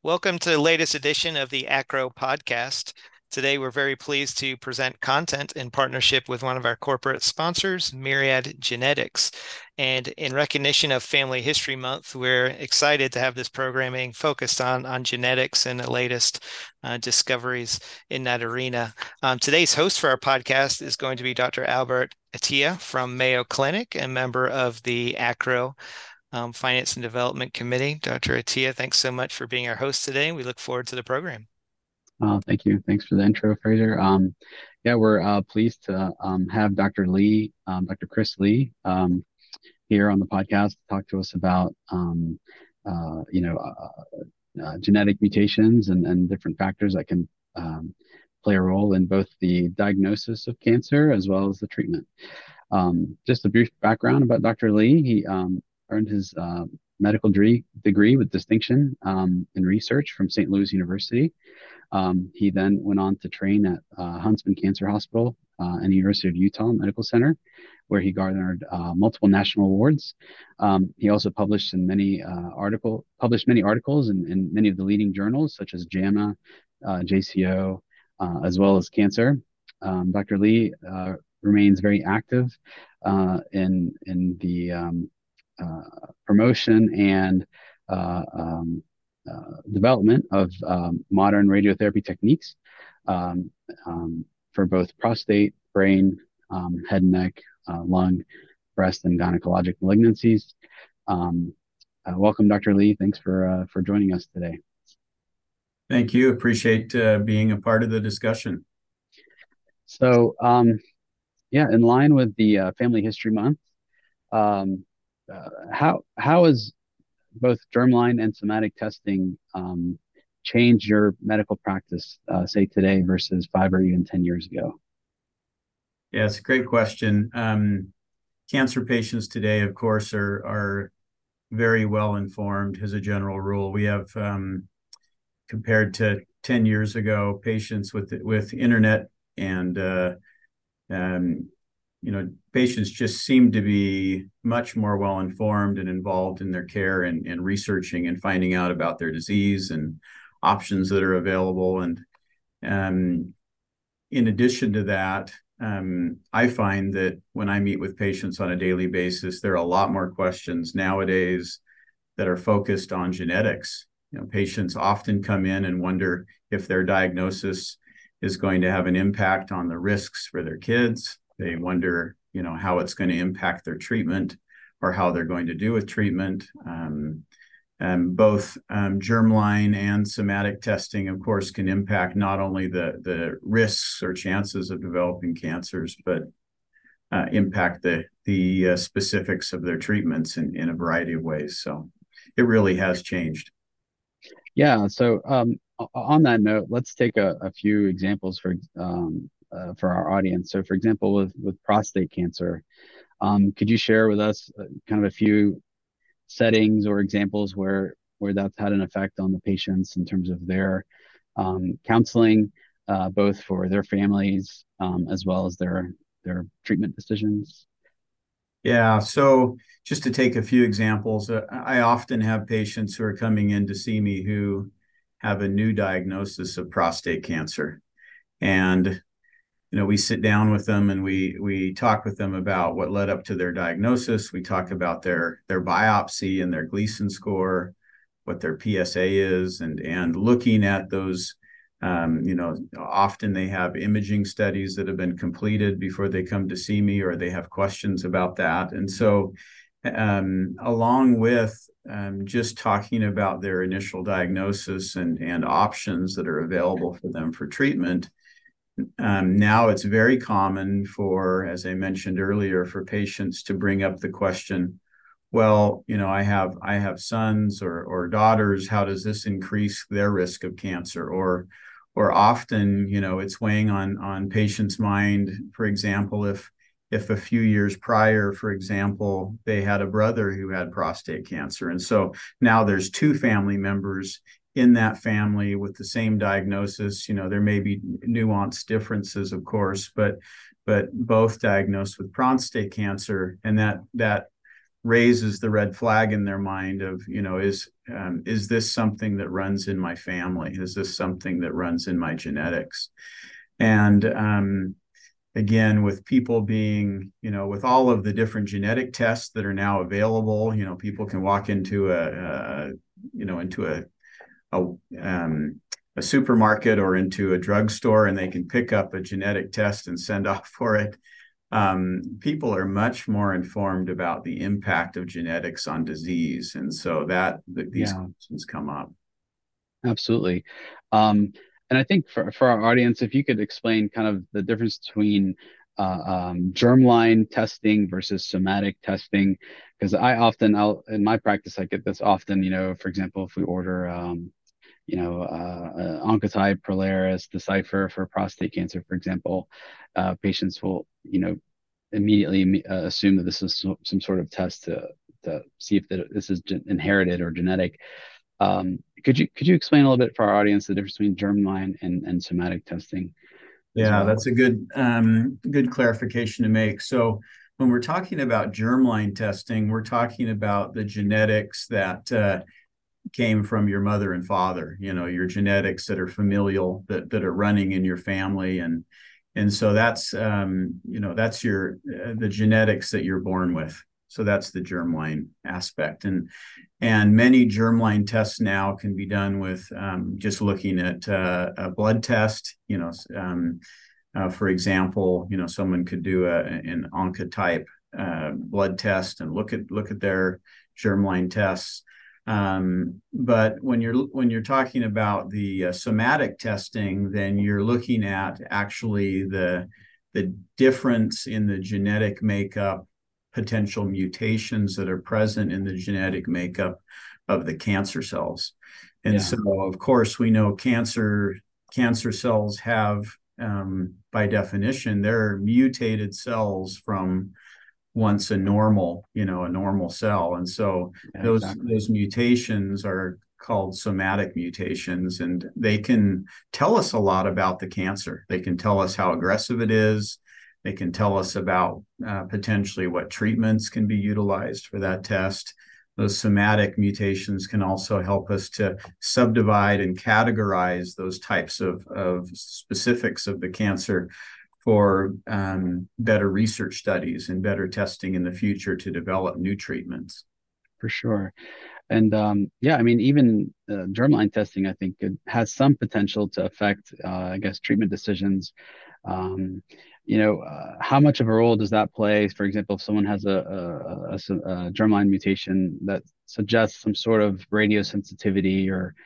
Welcome to the latest edition of the ACRO podcast. Today, we're very pleased to present content in partnership with one of our corporate sponsors, Myriad Genetics. And in recognition of Family History Month, we're excited to have this programming focused on genetics and the latest discoveries in that arena. Today's host for our podcast is going to be Dr. Albert Attia from Mayo Clinic, a member of the ACRO Finance and Development Committee. Dr. Attia, thanks so much for being our host today. We look forward to the program. Thank you. Thanks for the intro, Fraser. Yeah, we're pleased to have Dr. Lee, Dr. Chris Lee, here on the podcast to talk to us about, genetic mutations and different factors that can play a role in both the diagnosis of cancer as well as the treatment. Just a brief background about Dr. Lee. He earned his medical degree with distinction in research from St. Louis University. He then went on to train at Huntsman Cancer Hospital and the University of Utah Medical Center, where he garnered multiple national awards. He also published many articles in many of the leading journals, such as JAMA, JCO, as well as Cancer. Dr. Lee remains very active in the promotion and development of modern radiotherapy techniques for both prostate, brain, head and neck, lung, breast, and gynecologic malignancies. Welcome, Dr. Lee. Thanks for joining us today. Thank you. Appreciate being a part of the discussion. So, yeah, in line with the Family History Month, how is both germline and somatic testing change your medical practice, say today versus 5 or even 10 years ago? Yeah, it's a great question. Cancer patients today, of course, are very well informed as a general rule. We have, compared to 10 years ago, patients with internet and patients just seem to be much more well informed and involved in their care and researching and finding out about their disease and options that are available. And in addition to that, I find that when I meet with patients on a daily basis, there are a lot more questions nowadays that are focused on genetics. Patients often come in and wonder if their diagnosis is going to have an impact on the risks for their kids. They wonder, how it's going to impact their treatment or how they're going to do with treatment. Both germline and somatic testing, of course, can impact not only the risks or chances of developing cancers, but impact the specifics of their treatments in a variety of ways. So it really has changed. Yeah. So on that note, let's take a few examples for our audience. So, for example, with prostate cancer, could you share with us kind of a few settings or examples where that's had an effect on the patients in terms of their counseling, both for their families as well as their treatment decisions? Yeah, so just to take a few examples, I often have patients who are coming in to see me who have a new diagnosis of prostate cancer. And we sit down with them and we talk with them about what led up to their diagnosis. We talk about their biopsy and their Gleason score, what their PSA is, and looking at those. Often they have imaging studies that have been completed before they come to see me, or they have questions about that. And so, along with just talking about their initial diagnosis and options that are available for them for treatment. Now it's very common for, as I mentioned earlier, for patients to bring up the question, well, I have sons or daughters. How does this increase their risk of cancer? Or often, it's weighing on patients' mind. For example, if a few years prior, for example, they had a brother who had prostate cancer, and so now there's two family members in that family with the same diagnosis. There may be nuanced differences, of course, but both diagnosed with prostate cancer, and that raises the red flag in their mind of, is this something that runs in my family? Is this something that runs in my genetics? And again, with people being, with all of the different genetic tests that are now available, people can walk into a supermarket or into a drugstore, and they can pick up a genetic test and send off for it. People are much more informed about the impact of genetics on disease, and so these questions come up. Absolutely. And I think for our audience, if you could explain kind of the difference between germline testing versus somatic testing, because in my practice, I get this often, for example, if we order, Oncotype, Prolaris, Decipher for prostate cancer, for example, patients will, immediately assume that this is some sort of test to see if this is inherited or genetic. Could you explain a little bit for our audience the difference between germline and somatic testing? Yeah, that's a good clarification to make. So when we're talking about germline testing, we're talking about the genetics that came from your mother and father, your genetics that are familial, that are running in your family. And so that's, that's the genetics that you're born with. So that's the germline aspect. And many germline tests now can be done with just looking at a blood test. For example, someone could do an Oncotype blood test and look at their germline tests. But when you're talking about the somatic testing, then you're looking at actually the difference in the genetic makeup, potential mutations that are present in the genetic makeup of the cancer cells. And so, of course, we know cancer cells have, by definition, they're mutated cells from once a normal cell. And so those mutations are called somatic mutations, and they can tell us a lot about the cancer. They can tell us how aggressive it is. They can tell us about potentially what treatments can be utilized for that test. Those somatic mutations can also help us to subdivide and categorize those types of specifics of the cancer for better research studies and better testing in the future to develop new treatments. For sure. And even germline testing, I think, has some potential to affect, treatment decisions. How much of a role does that play? For example, if someone has a germline mutation that suggests some sort of radiosensitivity or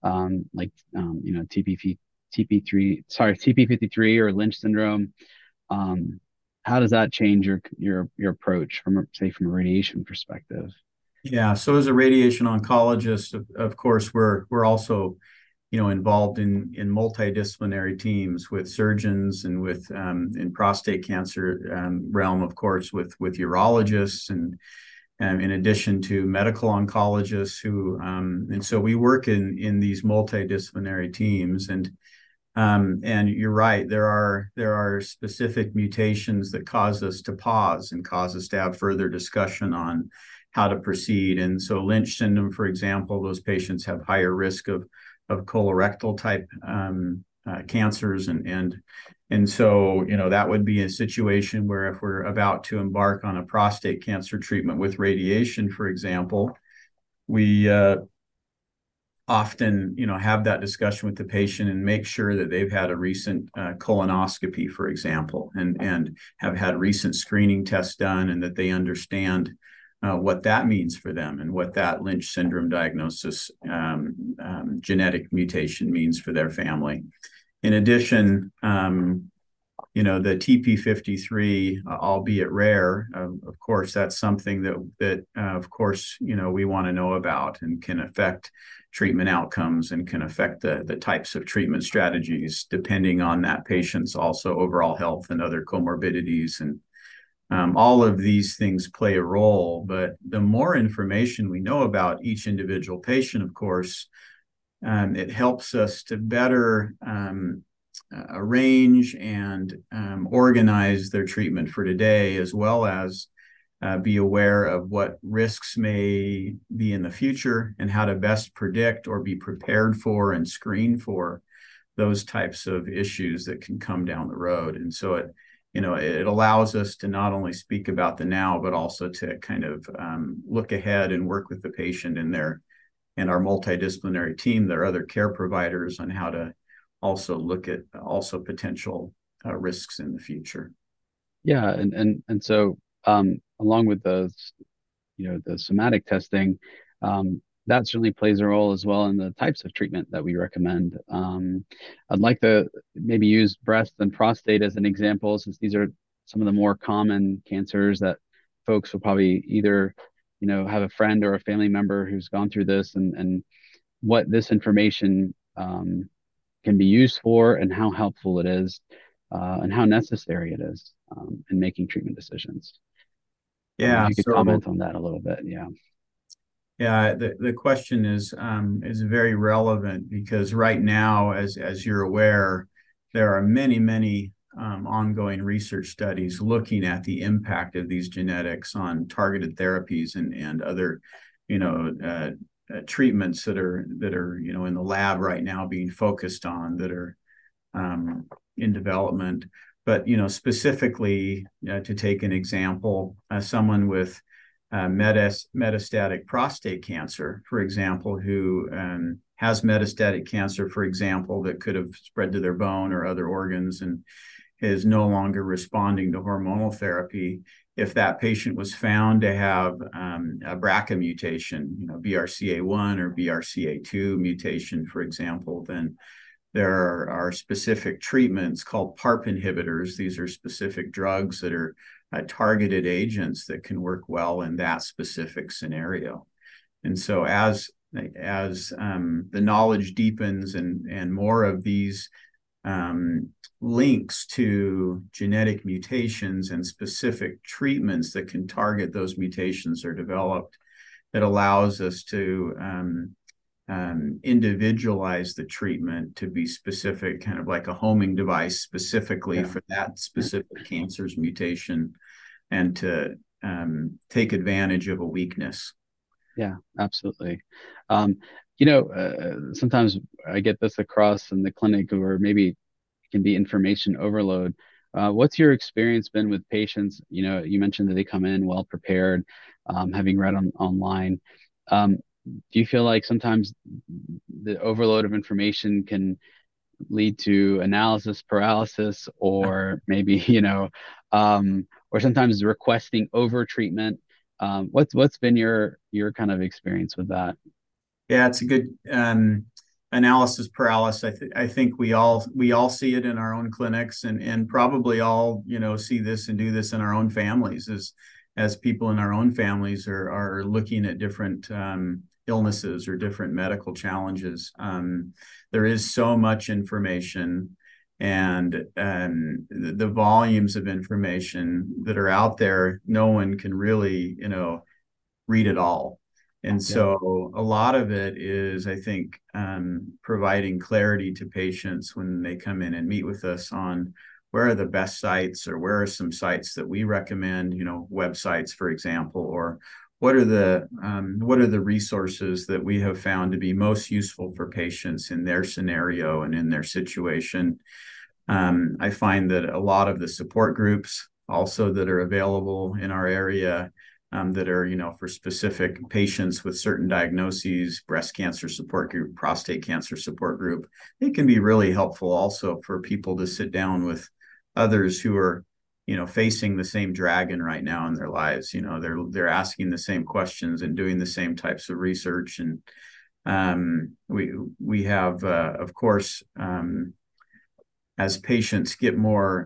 TP53 or Lynch syndrome, how does that change your approach from a radiation perspective? Yeah, so as a radiation oncologist, of course, we're also involved in multidisciplinary teams with surgeons and with in prostate cancer realm, of course, with urologists and in addition to medical oncologists and so we work in these multidisciplinary teams and you're right, there are specific mutations that cause us to pause and cause us to have further discussion on how to proceed. And so Lynch syndrome, for example, those patients have higher risk of colorectal type cancers and so that would be a situation where if we're about to embark on a prostate cancer treatment with radiation, for example, we often have that discussion with the patient and make sure that they've had a recent colonoscopy, for example, and have had recent screening tests done, and that they understand what that means for them and what that Lynch syndrome diagnosis genetic mutation means for their family. In addition, the TP53, albeit rare, of course, that's something that of course, we want to know about and can affect treatment outcomes and can affect the types of treatment strategies depending on that patient's also overall health and other comorbidities. And all of these things play a role, but the more information we know about each individual patient, of course, it helps us to better arrange and organize their treatment for today, as well as be aware of what risks may be in the future and how to best predict or be prepared for and screen for those types of issues that can come down the road. And so it allows us to not only speak about the now, but also to kind of look ahead and work with the patient and our multidisciplinary team, their other care providers, on how to also look at also potential risks in the future. Yeah, and so along with the somatic testing, that certainly plays a role as well in the types of treatment that we recommend. I'd like to maybe use breast and prostate as an example, since these are some of the more common cancers that folks will probably either have a friend or a family member who's gone through this, and what this information can be used for, and how helpful it is, and how necessary it is in making treatment decisions. Yeah, if you could comment on that a little bit. Yeah, the question is very relevant, because right now, as you're aware, there are many ongoing research studies looking at the impact of these genetics on targeted therapies and other treatments that are in the lab right now being focused on, that are in development. But specifically, to take an example, someone with metastatic prostate cancer, for example, who has metastatic cancer, for example, that could have spread to their bone or other organs and is no longer responding to hormonal therapy. If that patient was found to have a BRCA mutation, BRCA1 or BRCA2 mutation, for example, then there are specific treatments called PARP inhibitors. These are specific drugs that are targeted agents that can work well in that specific scenario. And so as the knowledge deepens and more of these links to genetic mutations and specific treatments that can target those mutations are developed, it allows us to individualize the treatment to be specific, kind of like a homing device specifically for that specific cancer's mutation, and to take advantage of a weakness. Yeah, absolutely. Sometimes I get this across in the clinic, or maybe it can be information overload. What's your experience been with patients? You mentioned that they come in well prepared, having read online. Do you feel like sometimes the overload of information can lead to analysis paralysis, or maybe, or sometimes requesting over treatment? What's been your kind of experience with that? Yeah, it's a good analysis paralysis. I think we all see it in our own clinics, and probably all see this and do this in our own families, as people in our own families are looking at different illnesses or different medical challenges. There is so much information, and the volumes of information that are out there, no one can really read it all. And so a lot of it is, I think, providing clarity to patients when they come in and meet with us on where are the best sites, or where are some sites that we recommend, websites, for example, or what are the resources that we have found to be most useful for patients in their scenario and in their situation. I find that a lot of the support groups also that are available in our area, that are, for specific patients with certain diagnoses, breast cancer support group, prostate cancer support group, it can be really helpful also for people to sit down with others who are, facing the same dragon right now in their lives. They're asking the same questions and doing the same types of research. And we have, of course, as patients get more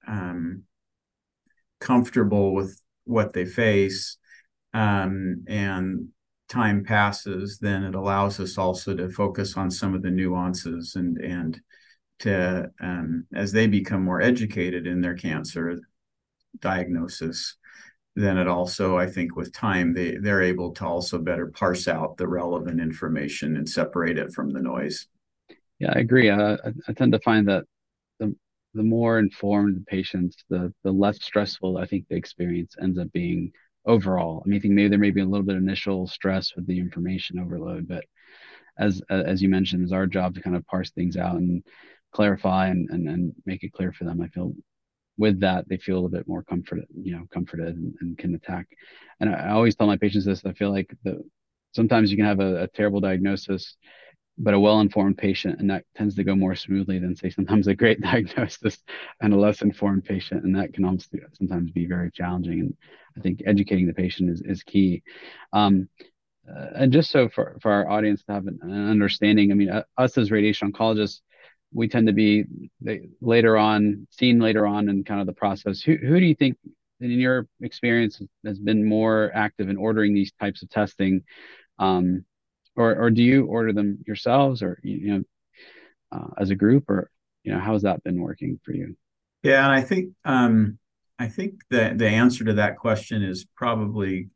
comfortable with what they face, and time passes, then it allows us also to focus on some of the nuances, and to as they become more educated in their cancer diagnosis, then it also, I think, with time, they're able to also better parse out the relevant information and separate it from the noise. Yeah, I agree. I tend to find that the more informed the patients, the less stressful I think the experience ends up being overall. I mean, I think maybe there may be a little bit of initial stress with the information overload, but as you mentioned, it's our job to kind of parse things out and clarify and make it clear for them. I feel with that they feel a little bit more comforted and can attack. And I always tell my patients this. I feel like sometimes you can have a terrible diagnosis but a well-informed patient, and that tends to go more smoothly than say sometimes a great diagnosis and a less informed patient, and that can almost sometimes be very challenging. And I think educating the patient is key. And just so for our audience to have an understanding, I mean, us as radiation oncologists, we tend to be seen later on in kind of the process. Who do you think, in your experience, has been more active in ordering these types of testing? Or do you order them yourselves, or as a group, or how has that been working for you? Yeah, and I think that the answer to that question is probably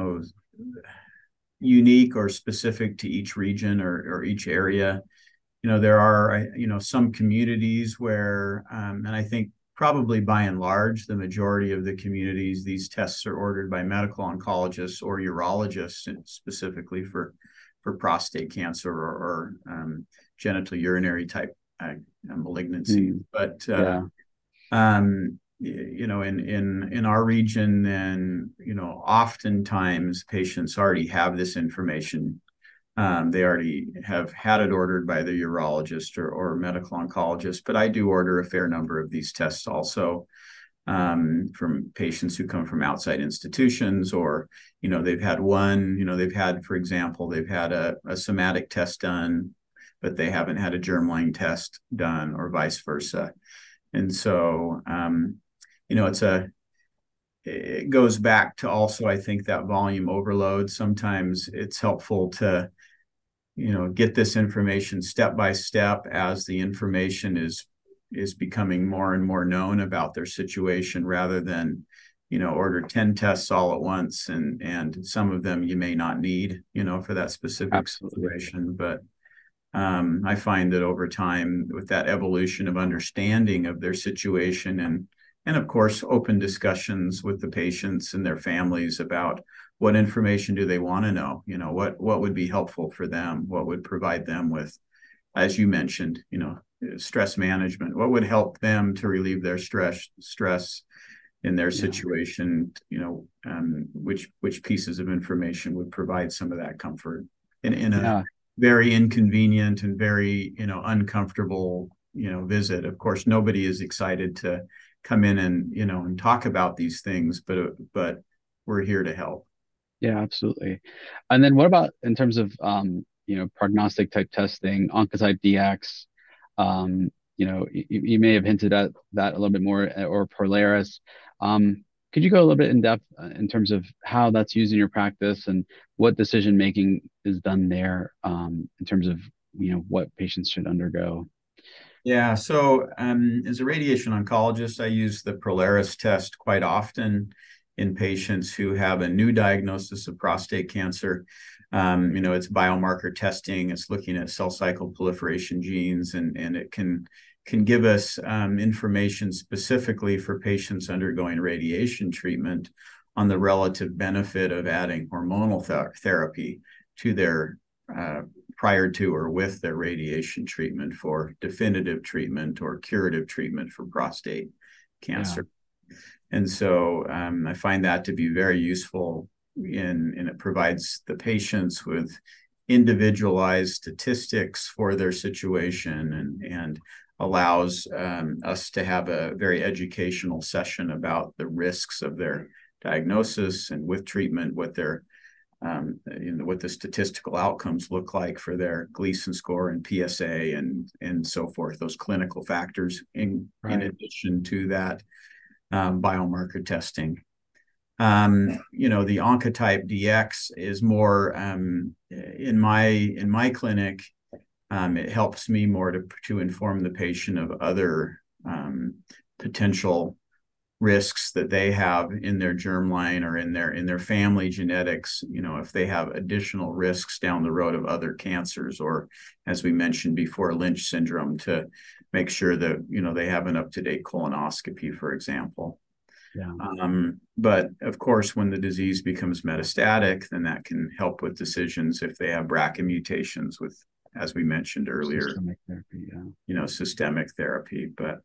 unique or specific to each region or each area. There are some communities where, and I think probably by and large, the majority of the communities, these tests are ordered by medical oncologists or urologists, and specifically for prostate cancer or genital urinary type malignancy. But in our region, then oftentimes patients already have this information. They already have had it ordered by the urologist or medical oncologist. But I do order a fair number of these tests also from patients who come from outside institutions, or they've had for example, they've had a somatic test done, but they haven't had a germline test done, or vice versa. And so it goes back to also, I think, that volume overload. Sometimes it's helpful to get this information step by step as the information is becoming more and more known about their situation, rather than order 10 tests all at once, and some of them you may not need for that specific situation. But I find that over time, with that evolution of understanding of their situation, and of course open discussions with the patients and their families about what information do they want to know, what would be helpful for them, what would provide them with, as you mentioned, stress management, what would help them to relieve their stress in their situation, which pieces of information would provide some of that comfort in a very inconvenient and very uncomfortable visit. Of course, nobody is excited to come in and talk about these things, but we're here to help. Yeah, absolutely. And then what about in terms of prognostic type testing, Oncotype DX? You may have hinted at that a little bit more, or Prolaris. Could you go a little bit in depth in terms of how that's used in your practice and what decision making is done there, in terms of what patients should undergo? Yeah, so as a radiation oncologist, I use the Prolaris test quite often in patients who have a new diagnosis of prostate cancer. It's biomarker testing. It's looking at cell cycle proliferation genes, and it can give us information specifically for patients undergoing radiation treatment on the relative benefit of adding hormonal therapy to their prior to or with their radiation treatment for definitive treatment or curative treatment for prostate cancer. Yeah. And so I find that to be very useful, and it provides the patients with individualized statistics for their situation, and allows us to have a very educational session about the risks of their diagnosis, and with treatment, what their what the statistical outcomes look like for their Gleason score and PSA and so forth, those clinical factors in addition to that biomarker testing. The Oncotype DX is more in my clinic. It helps me more to inform the patient of other potential risks that they have in their germline or in their family genetics, if they have additional risks down the road of other cancers, or, as we mentioned before, Lynch syndrome, to make sure that they have an up-to-date colonoscopy, for example. Yeah. But of course, when the disease becomes metastatic, then that can help with decisions if they have BRCA mutations with, as we mentioned earlier, Systemic therapy, systemic therapy. But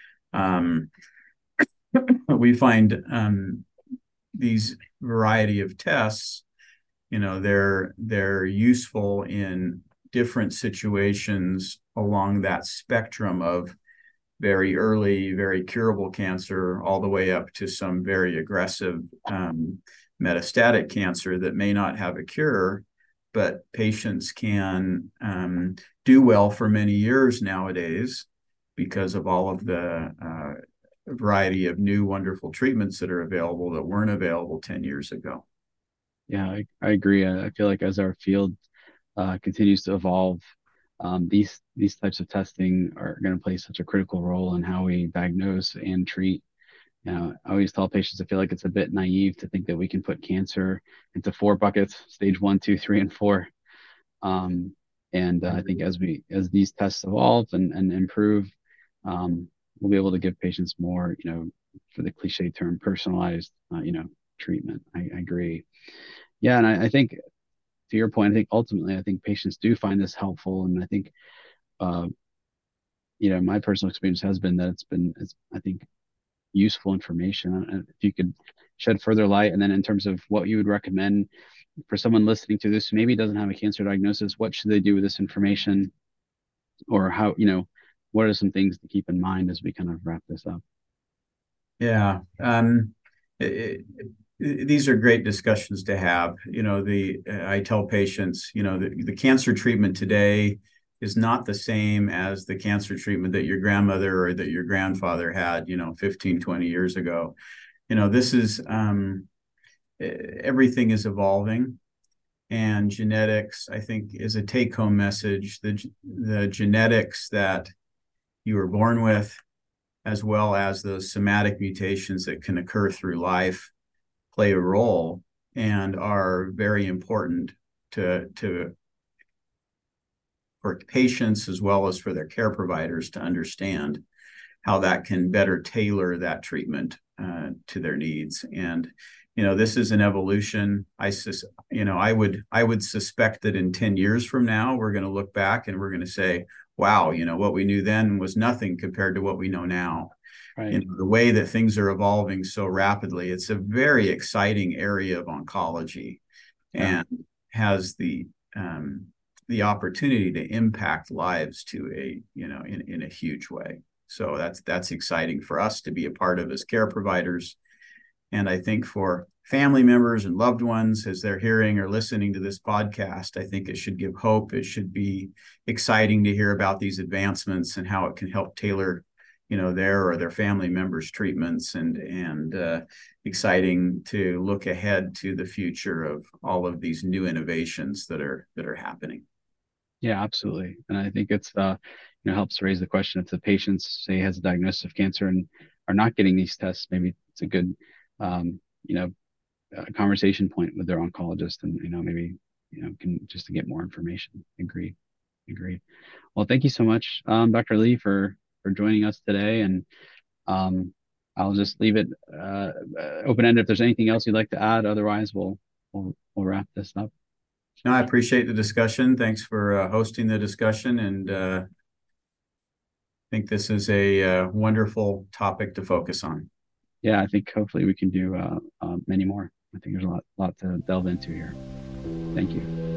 we find these variety of tests, they're useful in different situations along that spectrum of very early, very curable cancer, all the way up to some very aggressive metastatic cancer that may not have a cure, but patients can do well for many years nowadays because of all of the variety of new wonderful treatments that are available that weren't available 10 years ago. Yeah, I agree. I feel like as our field continues to evolve, these types of testing are going to play such a critical role in how we diagnose and treat. I always tell patients I feel like it's a bit naive to think that we can put cancer into 4 buckets: stage 1, 2, 3, and 4. I think as these tests evolve and improve, we'll be able to give patients more, for the cliche term, personalized, treatment. I agree. Yeah, and I think to your point, I think ultimately, I think patients do find this helpful, and I think, my personal experience has been that it's I think useful information. And if you could shed further light, and then in terms of what you would recommend for someone listening to this who maybe doesn't have a cancer diagnosis, what should they do with this information, or how, what are some things to keep in mind as we kind of wrap this up? Yeah. These are great discussions to have. I tell patients, the cancer treatment today is not the same as the cancer treatment that your grandmother or that your grandfather had, 15, 20 years ago. This is, everything is evolving, and genetics, I think, is a take-home message. The genetics that you were born with, as well as those somatic mutations that can occur through life, play a role and are very important for patients as well as for their care providers to understand how that can better tailor that treatment to their needs. And this is an evolution. I would suspect that in 10 years from now, we're going to look back and we're going to say, wow, what we knew then was nothing compared to what we know now. Right. The way that things are evolving so rapidly, it's a very exciting area of oncology, and has the opportunity to impact lives in a huge way. So that's exciting for us to be a part of as care providers. And I think for family members and loved ones, as they're hearing or listening to this podcast, I think it should give hope. It should be exciting to hear about these advancements and how it can help tailor, their or their family members' treatments, and exciting to look ahead to the future of all of these new innovations that are happening. Yeah, absolutely. And I think it's helps raise the question if the patients, say, has a diagnosis of cancer and are not getting these tests, maybe it's a good conversation point with their oncologist, and maybe can just to get more information. Agreed. Well, thank you so much, Dr. Lee, for joining us today, and I'll just leave it open-ended if there's anything else you'd like to add. Otherwise, we'll wrap this up. No, I appreciate the discussion. Thanks for hosting the discussion, and I think this is a wonderful topic to focus on. Yeah, I think hopefully we can do many more. I think there's a lot to delve into here. Thank you.